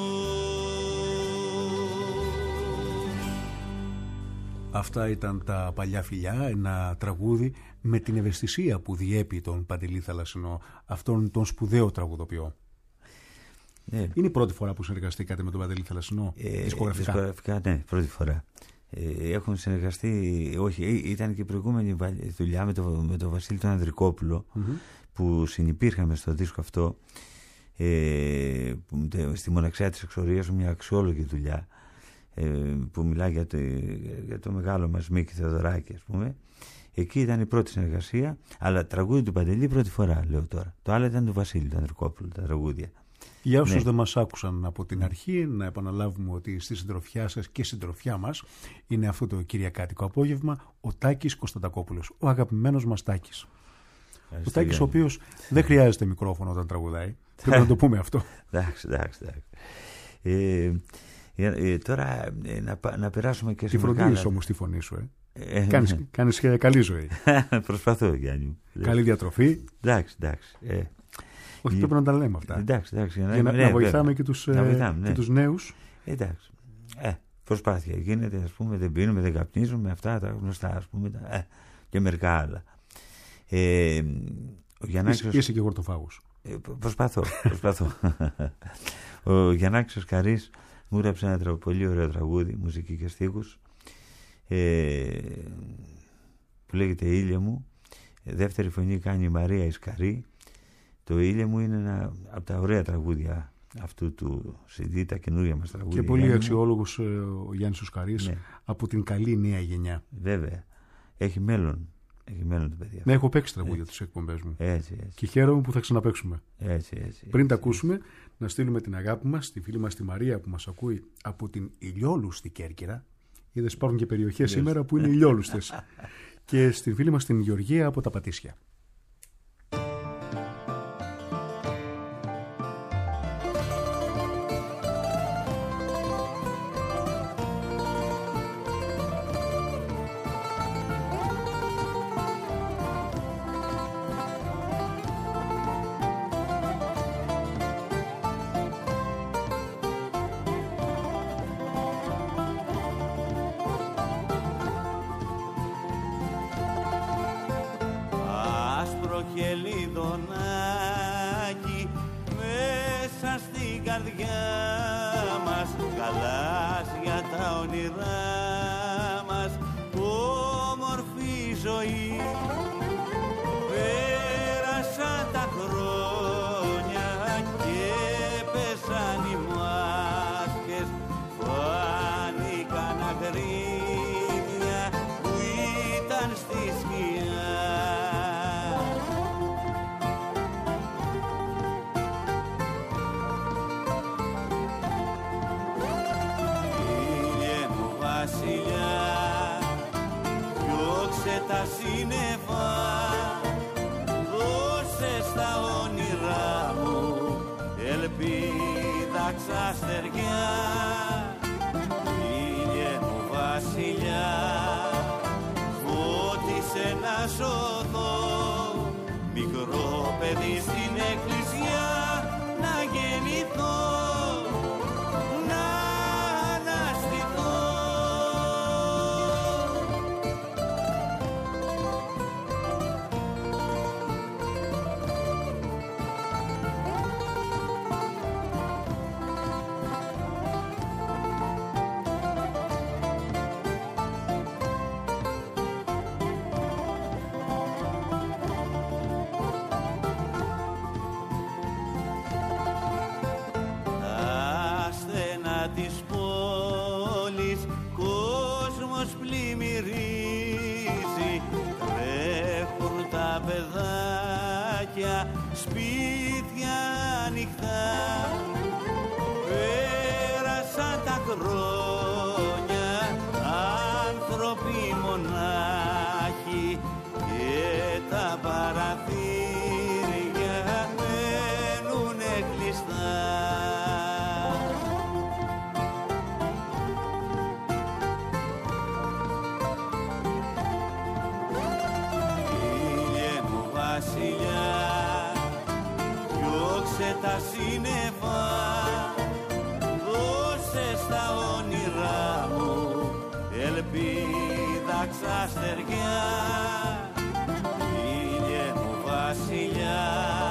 Αυτά ήταν τα παλιά φιλιά, ένα τραγούδι με την ευαισθησία που διέπει τον Παντελή Θαλασσινό, αυτόν τον σπουδαίο τραγουδοποιό. Ναι. Είναι η πρώτη φορά που συνεργαστήκατε με τον Παντελή Θαλασσινό, ε, δισκογραφικά. Δισκογραφικά, ναι, πρώτη φορά. Ε, έχουν συνεργαστεί, όχι, ήταν και η προηγούμενη δουλειά με τον με το Βασίλη τον Ανδρικόπουλο, mm-hmm. που συνυπήρχαμε στο δίσκο αυτό, ε, που, στη μοναξιά της εξορίας, μια αξιόλογη δουλειά, ε, που μιλάει για το, για το μεγάλο μας Μίκη Θεοδωράκη, ας πούμε. Εκεί ήταν η πρώτη συνεργασία, αλλά τραγούδι του Παντελή πρώτη φορά, λέω τώρα. Το άλλο ήταν του Βασίλη του Ανδρικόπουλου, τα τραγούδια. Για όσους Ναι. δεν μας άκουσαν από την αρχή, να επαναλάβουμε ότι στη συντροφιά σας και συντροφιά μας είναι αυτό το κυριακάτικο απόγευμα ο Τάκης Κωνσταντακόπουλος, ο αγαπημένος μας Τάκης. Ο Τάκης ο οποίος δεν χρειάζεται μικρόφωνο όταν τραγουδάει. Πρέπει να το πούμε αυτό. Εντάξει, εντάξει, εντάξει. Ε, ε, τώρα ε, να, να περάσουμε και σε Τη μεγάλα... φροντίζεις όμως τη φωνή σου, ε. Ε, κάνεις, ναι. κάνεις καλή ζωή. Προσπαθώ, Γιάννη. Καλή διατροφή. Εντάξει, εντάξει. Ε, Όχι, πρέπει να τα λέμε αυτά. Εντάξει, εντάξει, για να, ναι, να βοηθάμε βέβαια. και τους, Να βοηθάμε, ναι. και τους νέους. Εντάξει. Ε, προσπάθεια γίνεται, ας πούμε, δεν πίνουμε, δεν καπνίζουμε, αυτά τα γνωστά, ας πούμε, τα, ε, και μερικά άλλα. Ε, ο Γιαννάκης... Είσαι, είσαι και γορτοφάγος. Ε, προσπαθώ, προσπαθώ. Ο Γιαννάκης Καρής μου έγραψε ένα τρα, πολύ ωραίο τραγούδι, μουσική και στίχους, ε, που λέγεται «Ήλιε μου». Δεύτερη φωνή κάνει η Μαρία Ισκαρή. Το «Ήλιε μου» είναι ένα από τα ωραία τραγούδια αυτού του σι ντι, τα καινούργια μας τραγούδια. Και πολύ αξιόλογος ο Γιάννης Οσκαρής, ναι. από την καλή νέα γενιά. Βέβαια. Έχει μέλλον. Έχει μέλλον το παιδί. Ναι, έχω παίξει τραγούδια στις εκπομπές μου. Έτσι, έτσι. Και χαίρομαι που θα ξαναπαίξουμε. Έτσι, έτσι. Πριν έτσι, τα ακούσουμε, να στείλουμε την αγάπη μας στη φίλη μας τη Μαρία που μας ακούει από την Ηλιόλουστη Κέρκυρα. Είδες, υπάρχουν και περιοχές σήμερα που είναι ηλιόλουστες. Και στη φίλη μας την Γεωργία από τα Πατήσια. χελιδονάκι μέσα στην καρδιά μας, γαλάζια τα όνειρά μας, όμορφη ζωή. Πέρασαν τα χρόνια και πέσαν οι μάσκες, φάνηκαν αγρίμια που ήταν στη σκιά. Ήλιε μου βασιλιά, διώξε τα σύννεφα, δώσε στα όνειρά μου ελπίδα ξαστεριά. Ήλιε μου βασιλιά, φώτισε να σωθώ, μικρό παιδί στην εκκλησιά να γεννηθώ, να αναστηθώ. Τα στενά της πόλης κόσμος πλημμυρίζει, τρέχουν τα παιδάκια σπίτια ανοιχτά. Πέρασαν τα χρόνια άνθρωποι μονάχοι και τα παραθύρια μένουνε κλειστά. Ήλιε μου βασιλιά, διώξε τα σύννεφα, δώσε στα όνειρά μου ελπίδα ξαστεριά. Ήλιε μου βασιλιά,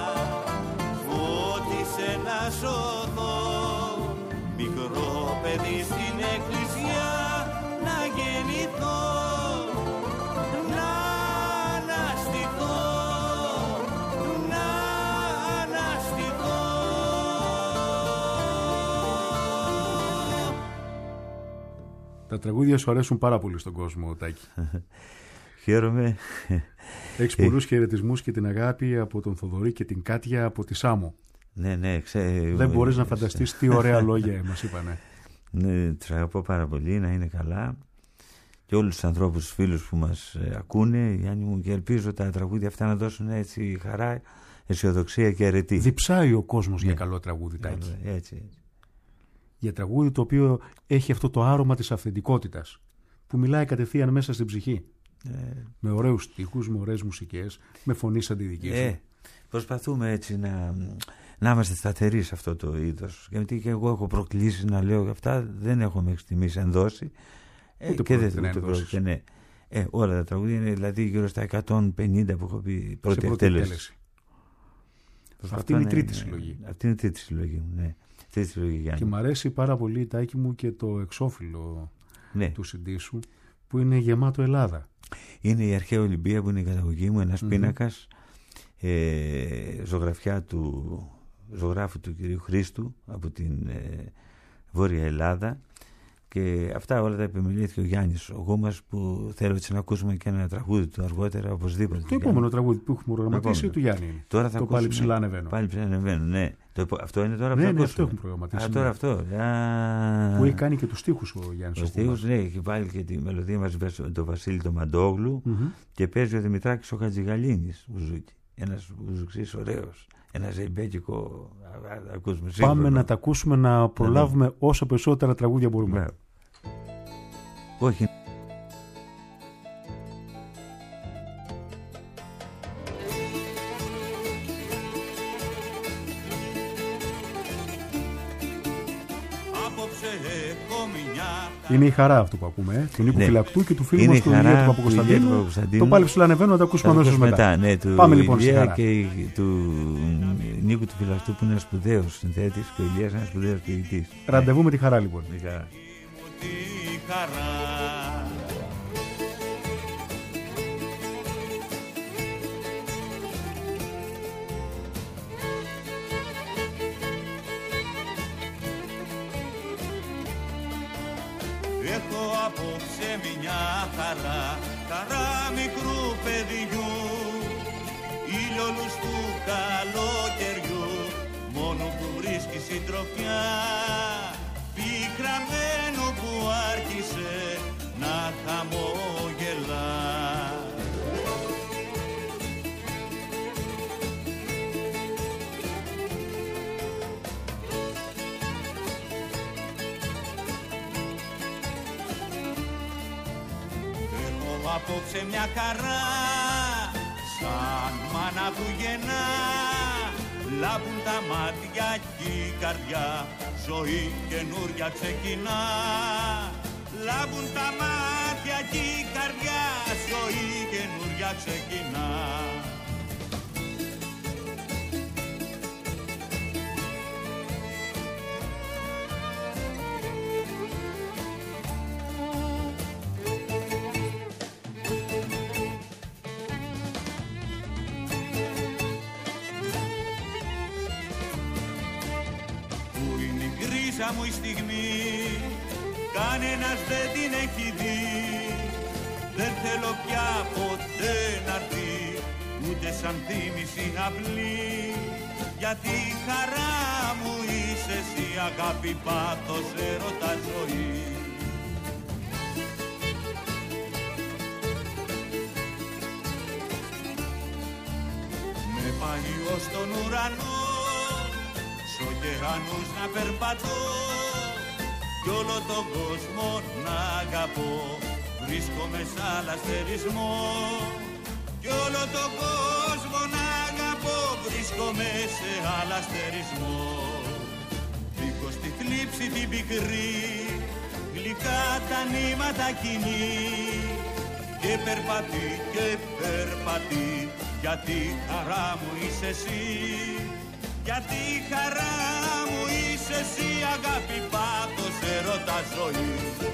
φώτισε να σωθώ, μικρό παιδί στην εκκλησιά να γεννηθώ, να αναστηθώ, να αναστηθώ. Τα τραγούδια σου αρέσουν πάρα πολύ στον κόσμο, Τάκη. Χαίρομαι. Έχεις πολλούς χαιρετισμούς και την αγάπη από τον Θοδωρή και την Κάτια από τη Σάμο. Ναι, ναι, ξέ... Δεν μπορείς να φανταστείς τι ωραία λόγια μας είπανε. Ναι, τους αγαπώ πάρα πολύ, να είναι καλά. Και όλους τους ανθρώπους, τους φίλους που μας ε, ακούνε, Γιάννη μου, και ελπίζω τα τραγούδια αυτά να δώσουν έτσι χαρά, αισιοδοξία και αρετή. Διψάει ο κόσμος, ναι, για καλό τραγούδι, Τάκη. Έτσι, έτσι. Για τραγούδι το οποίο έχει αυτό το άρωμα της αυθεντικότητας, που μιλάει κατευθείαν μέσα στην ψυχή. Ε, με ωραίους στίχους, με ωραίες μουσικές, με φωνή σαν τη δική σου. Ε, προσπαθούμε έτσι να, να είμαστε σταθεροί σε αυτό το είδος. Γιατί και εγώ έχω προκλήσει να λέω αυτά, δεν έχω μέχρι στιγμής ενδώσει. Ε, ούτε και δεν ούτε πρόκειται, ναι. Ε, όλα τα τραγούδια είναι δηλαδή γύρω στα εκατόν πενήντα που έχω πει πρώτη, πρώτη εκτέλεση. Αυτή είναι η τρίτη συλλογή. Αυτή είναι η τρίτη συλλογή μου, ναι. Τρίτη συλλογή, Γιάννη. Και μου αρέσει πάρα πολύ, Τάκη μου, και το εξώφυλλο, ναι, του σι ντι σου, που είναι γεμάτο Ελλάδα. Είναι η αρχαία Ολυμπία που είναι η καταγωγή μου, ένας mm-hmm. πίνακας, ε, ζωγραφιά του ζωγράφου του κυρίου Χρήστου από την ε, Βόρεια Ελλάδα. Και αυτά όλα τα επιμελήθηκε ο Γιάννης, ο Γούμας, που θέλω έτσι να ακούσουμε και ένα τραγούδι του αργότερα, οπωσδήποτε. Το επόμενο τραγούδι που έχουμε προγραμματίσει του Γιάννη. Τώρα θα το ακούσουμε, πάλι ψηλά ανεβαίνω. Πάλι ψηλά ανεβαίνω, ναι. Το, αυτό είναι τώρα που ναι, θα ναι, ακούσουμε. αυτό έχουμε προγραμματίσει. Α, τώρα αυτό. Α... Που έχει κάνει και τους στίχους ο Γιάννης. Ο στίχους, ναι, έχει βάλει και τη μελωδία μας με τον Βασίλη τον Μαντόγλου mm-hmm. και παίζει ο Δημητράκης ο Χατζηγαλίνης μπουζούκι. Ένας μπουζουξής ωραίος. Ένα ζεϊμπέκικο. Πάμε να τα ακούσουμε, να προλάβουμε ναι, όσο περισσότερα τραγούδια μπορούμε. Ναι. Όχι. Είναι η χαρά αυτό που ακούμε, ε? του Νίκου ναι. Φυλακτού και του φίλου είναι μας του Ηλία του Παπακοσταντίνου. Το πάλι ψηλά ανεβαίνω, να τα ακούσουμε αμέσως μετά. μετά. Ναι, του Πάμε λοιπόν στη χαρά. Και του Νίκου του Φυλακτού που είναι ένας σπουδαίος συνθέτης και ο Ηλίας ένας σπουδαίος ποιητής. Ραντεβού με τη χαρά λοιπόν. Η χαρά. Έχω απόψε μια χαρά, χαρά μικρού παιδιού, ήλιολους του καλοκαιριού, μόνο που βρίσκει συντροφιά, πικραμένο που άρχισε να χαμογελά. Απόψε μια χαρά, σαν μάνα που γεννά, λάμπουν τα μάτια και η καρδιά, ζωή καινούρια ξεκινά. Λάμπουν τα μάτια και η καρδιά, ζωή καινούρια ξεκινά. Μου η στιγμή, κανένας δεν την έχει δει. Δεν θέλω πια ποτέ να έρθει, ούτε σαν θύμηση απλή. Γιατί η χαρά μου είσαι εσύ, αγάπη, πάθος, έρωτα, ζωή. Με πάει ως τον ουρανό, σ' ωκεανούς να περπατώ κι όλο τον κόσμο να αγαπώ. Βρίσκομαι σ' αλαστερισμό κι όλο τον κόσμο να αγαπώ. Βρίσκομαι σε αλαστερισμό. Δίχως τη θλίψη την πικρή, γλυκά τα νήματα κοινή. Και περπατεί και περπατεί, γιατί χαρά μου είσαι εσύ. Γιατί η χαρά μου είσαι εσύ, αγάπη, πάθος, έρωτα, ζωή.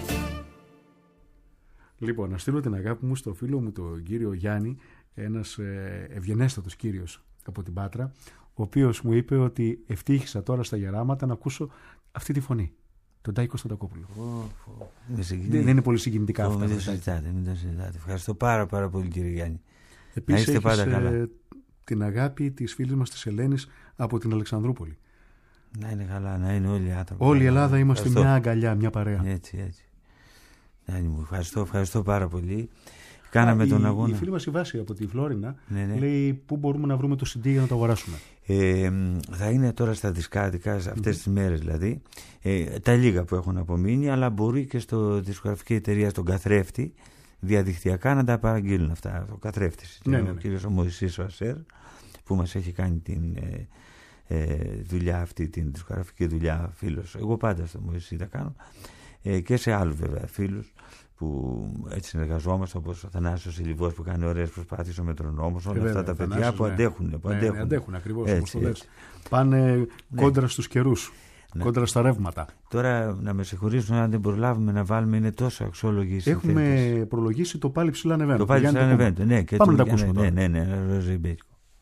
Λοιπόν, να στείλω την αγάπη μου στο φίλο μου τον κύριο Γιάννη, ένας ε, ευγενέστατος κύριος από την Πάτρα, ο οποίος μου είπε ότι ευτύχησα τώρα στα γεράματα να ακούσω αυτή τη φωνή, τον Τάκη Κωνσταντακόπουλο. Oh, oh. Δεν, δεν είναι πολύ συγκινητικά oh, αυτά. Μην το συζητάτε, μην το συζητάτε. Ευχαριστώ πάρα πάρα πολύ κύριε Γιάννη. Επίσης έχεις, πάντα καλά. Ε, την αγάπη της φίλης μας της Ελένης από την Αλεξανδρούπολη. Να είναι καλά, να είναι όλοι οι άνθρωποι. Όλη η Ελλάδα είμαστε ευχαριστώ. Μια αγκαλιά, μια παρέα. Έτσι, έτσι. Νάνη μου, ευχαριστώ, ευχαριστώ πάρα πολύ. Κάναμε Α, τον η, αγώνα. Η φίλη μας η Βάση από τη Φλόρινα ναι, ναι. λέει πού μπορούμε να βρούμε το σι ντι για να το αγοράσουμε. Ε, θα είναι τώρα στα δισκάτικα αυτές mm-hmm. τις μέρες δηλαδή. Ε, τα λίγα που έχουν απομείνει, αλλά μπορεί και στο δισκογραφική εταιρεία στον καθρέφτη διαδικτυακά να τα παραγγείλουν αυτά. Ο καθρέφτης, ναι, ναι, ναι. ο κύριος ο Μωυσής ο Ασέρ, που μας έχει κάνει την ε, ε, δουλειά αυτή, την δισκογραφική δουλειά, φίλος. Εγώ πάντα στο Μωυσή τα κάνω. Ε, και σε άλλους βέβαια φίλους που έτσι συνεργαζόμαστε, όπως ο Θανάσιος Ηλιβός που κάνει ωραίες προσπάθειες, ο Μετρονόμος, όλα αυτά τα παιδιά που αντέχουν. Που ναι, αντέχουν. Ναι, αντέχουν ακριβώς, όπως το λες. Πάνε ναι. κόντρα στους καιρούς, ναι. κόντρα στα ρεύματα. Τώρα να με συγχωρήσουν αν δεν προλάβουμε να βάλουμε, είναι τόσο αξιόλογοι οι Έχουμε συνθέτες. προλογίσει το Πάλι ψηλά ανεβαίνω. Το Πάλι ψηλά ανεβαίνω, ναι. Πάμε να τα ακούσουμε ναι, ναι, ναι, ναι, ναι,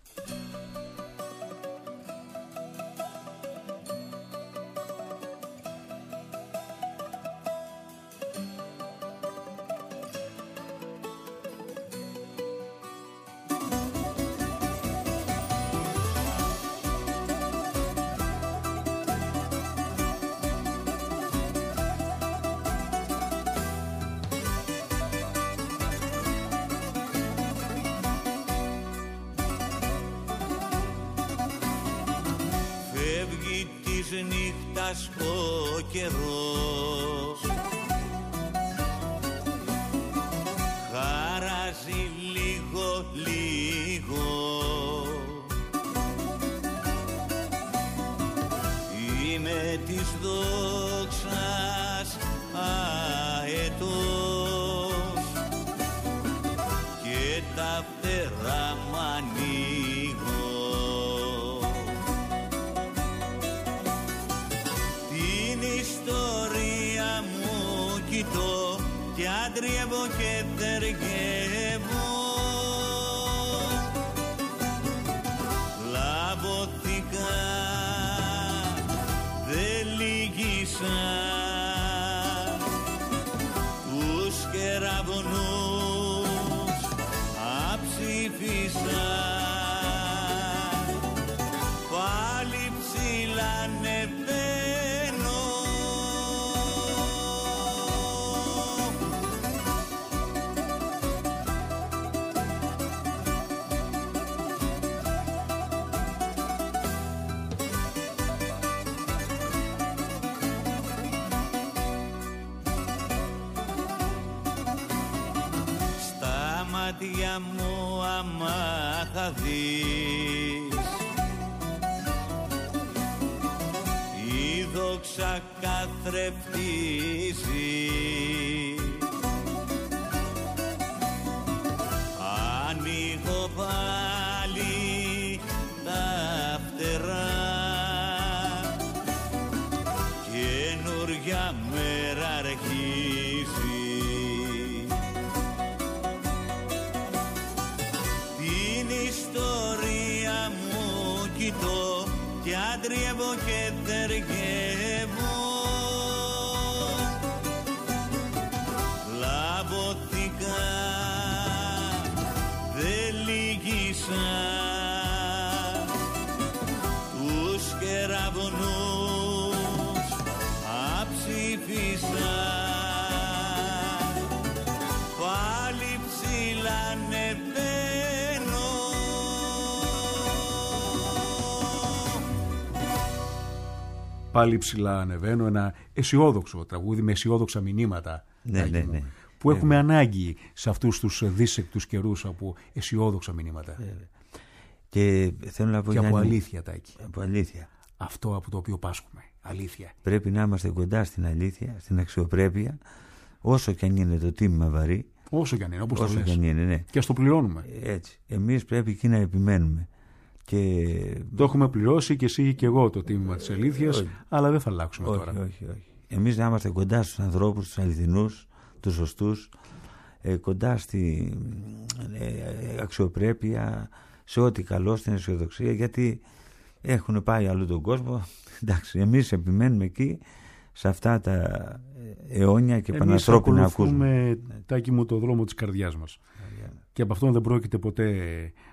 μάτια μου άμα θα δεις η δόξα καθρεφτίζει, ανοίγω πάλι τα φτερά, καινούρια μέρα αρχίζει. Ιστορία μου κοιτώ και αντριεύω και τεργεύω, λαβώθηκα, δεν λύγησα τους κεραυνούς, αψήφισα πάλι ψηλά ανεβαίνω. Πάλι ψηλά ανεβαίνω, ένα αισιόδοξο τραγούδι με αισιόδοξα μηνύματα, ναι, ναι, ναι. που ναι, έχουμε ναι. ανάγκη σε αυτούς τους δίσεκτους καιρούς από αισιόδοξα μηνύματα. Ναι. Και θέλω να πω και από αλήθεια, Τάκη. Από αλήθεια. Αυτό από το οποίο πάσχουμε. Αλήθεια. Πρέπει να είμαστε κοντά στην αλήθεια, στην αξιοπρέπεια, όσο και αν είναι το τίμημα βαρύ. Όσο και αν είναι, όπως το λες. Και, αν είναι, ναι. Και ας το πληρώνουμε. Έτσι. Εμείς πρέπει εκεί να επιμένουμε. Και... Το έχουμε πληρώσει και εσύ και εγώ το τίμημα της αλήθειας, όχι, αλλά δεν θα αλλάξουμε όχι, τώρα. Όχι, όχι. Εμείς να είμαστε κοντά στους ανθρώπους, τους αληθινούς, τους σωστούς, ε, κοντά στη ε, αξιοπρέπεια, σε ό,τι καλό, στην αισιοδοξία, γιατί έχουν πάει αλλού τον κόσμο. Εντάξει, εμείς επιμένουμε εκεί, σε αυτά τα αιώνια και πανανθρώπινα ακούσματα. Εμείς ακολουθούμε, Τάκη μου, το δρόμο της καρδιάς μας. Yeah. Και από αυτόν δεν πρόκειται ποτέ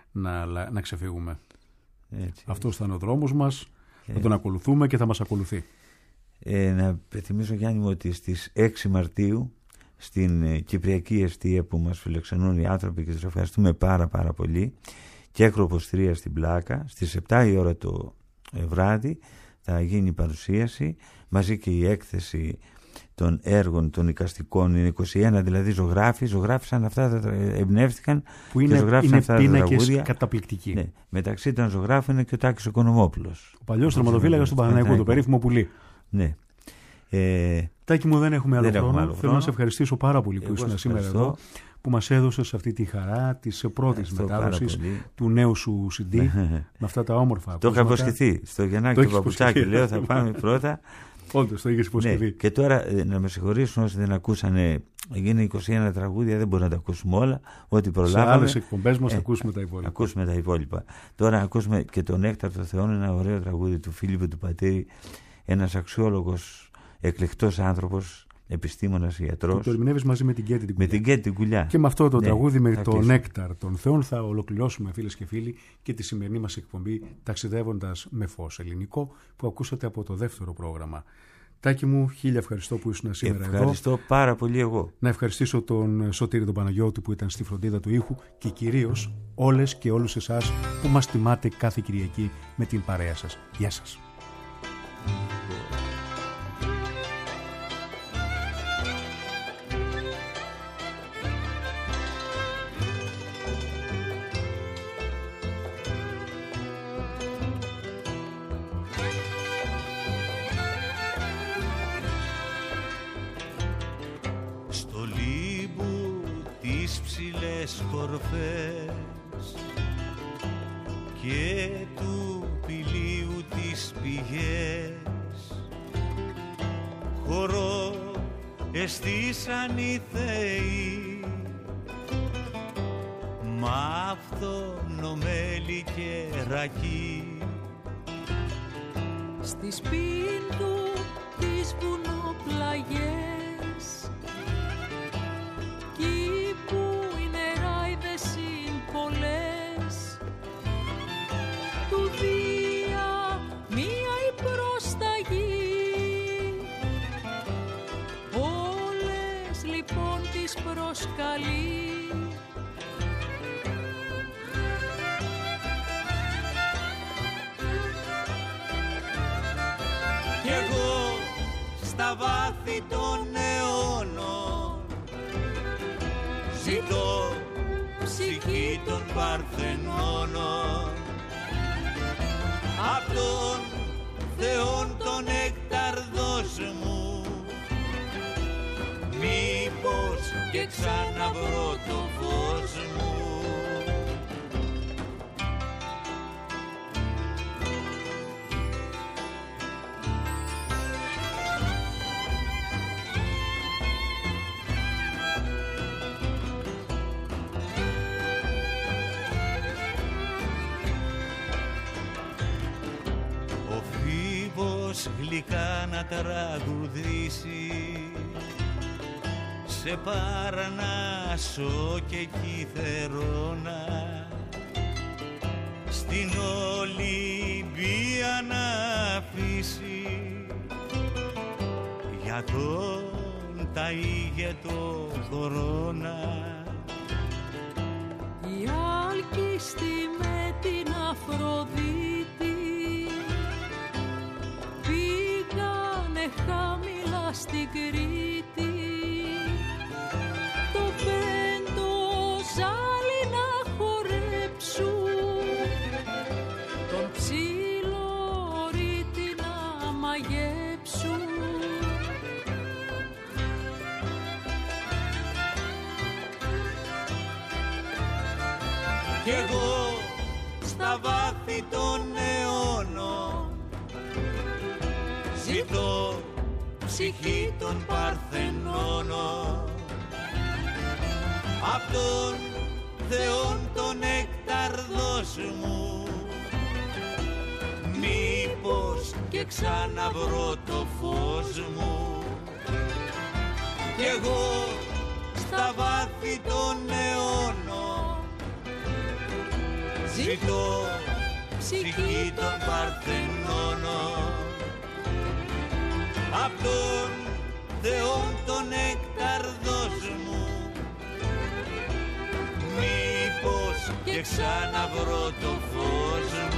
να, να ξεφύγουμε. Έτσι. Αυτός θα είναι ο δρόμος μας, και... θα τον ακολουθούμε και θα μας ακολουθεί. Ε, να πεθυμίσω, Γιάννη μου, ότι στις έξι Μαρτίου στην ε, Κυπριακή Εστία που μας φιλοξενούν οι άνθρωποι και τους ευχαριστούμε πάρα πάρα πολύ, και Ακρόπος τρία στην Πλάκα, στις επτά η ώρα το ε, βράδυ θα γίνει η παρουσίαση μαζί και η έκθεση των έργων των εικαστικών. Είναι είκοσι ένα δηλαδή ζωγράφοι, ζωγράφησαν αυτά, εμπνεύστηκαν που είναι, και ζωγράφησαν είναι αυτά τα τραγούδια. Καταπληκτικοί. Ναι. Μεταξύ των ζωγράφων είναι και ο Τάκης ο Οικονομόπουλος, ο παλιός τερματοφύλακας του Παναθηναϊκού, το περίφημο πουλί. Ναι. Ε, Τάκη μου, δεν έχουμε άλλο, δεν χρόνο. Έχουμε άλλο Θέλω να σε ευχαριστήσω πάρα πολύ που ήσουν σήμερα εδώ, που μας έδωσες αυτή τη χαρά της πρώτης μετάδοσης του νέου σου σι ντι με αυτά τα όμορφα το είχα υποσχεθεί στο Γιαννάκη του Παπουτσάκη, λέω θα πάμε πρώτα. Όντως, το είχες υποσχεθεί. Ναι. Και τώρα να με συγχωρήσουν όσοι δεν ακούσανε, έγινε είκοσι ένα τραγούδια, δεν μπορούμε να τα ακούσουμε όλα, ό,τι προλάβαμε. Σε άλλες εκπομπές μας ε, θα ακούσουμε τα υπόλοιπα. Ακούσουμε τα υπόλοιπα. Τώρα ακούσουμε και τον Νέκταρ των Θεών, ένα ωραίο τραγούδι του Φίλιππου του Πατήρη, ένας αξιόλογος, εκλεκτός άνθρωπος, επιστήμονας, ιατρός. Το ερμηνεύεις μαζί με την Κέτη την Κουλιά. Με την Κέτη την Κουλιά. Και με αυτό το ναι, τραγούδι, με το Νέκταρ των Θεών, θα ολοκληρώσουμε, φίλες και φίλοι, και τη σημερινή μας εκπομπή Ταξιδεύοντας με Φως ελληνικό, που ακούσατε από το δεύτερο πρόγραμμα. Τάκη μου, χίλια ευχαριστώ που ήσουν σήμερα ευχαριστώ εδώ. Ευχαριστώ πάρα πολύ εγώ. Να ευχαριστήσω τον Σωτήρη τον Παναγιώτη που ήταν στη φροντίδα του ήχου και κυρίως όλες και όλους εσάς που μας τιμάτε κάθε Κυριακή με την παρέα σας. Γεια σας. Κορφές και του πηλίου τις πηγές χορό εστίσαν οι θεοί μ' αυτονομέλη και ρακή στις πίνδου τις βουνοπλαγιές του Δία μία η προσταγή όλες λοιπόν τις προσκαλεί κι εγώ στα βάθη των αιώνων ζητώ ψυχή των Παρθενώνων απ' τον Θεόν τον Νέκταρ δώσ' μου μήπως και ξαναβρω το φως μου. Γλυκά να τραγουδήσει σε Παρνάσο και Κυθερώνα στην Ολυμπία να αφήσει για τον ταΐγετο κορώνα η Άλκιστη με την Αφροδίτη χαμηλά στην Κρήτη το πέντο ζάλι να χορέψουν τον ψιλορίτη να μαγέψουν κι εγώ στα βάθη των αιώνων ζητώ ψυχή των Παρθενώνων απ' τον Θεόν τον Νέκταρ δώσ' μου μήπως και ξαναβρω το φως μου κι εγώ στα βάθη των αιώνων ζητώ ψυχή των Παρθενώνων, απ' τον Θεόν τον έκταρδος μου, μήπως και ξαναβρω το φως μου.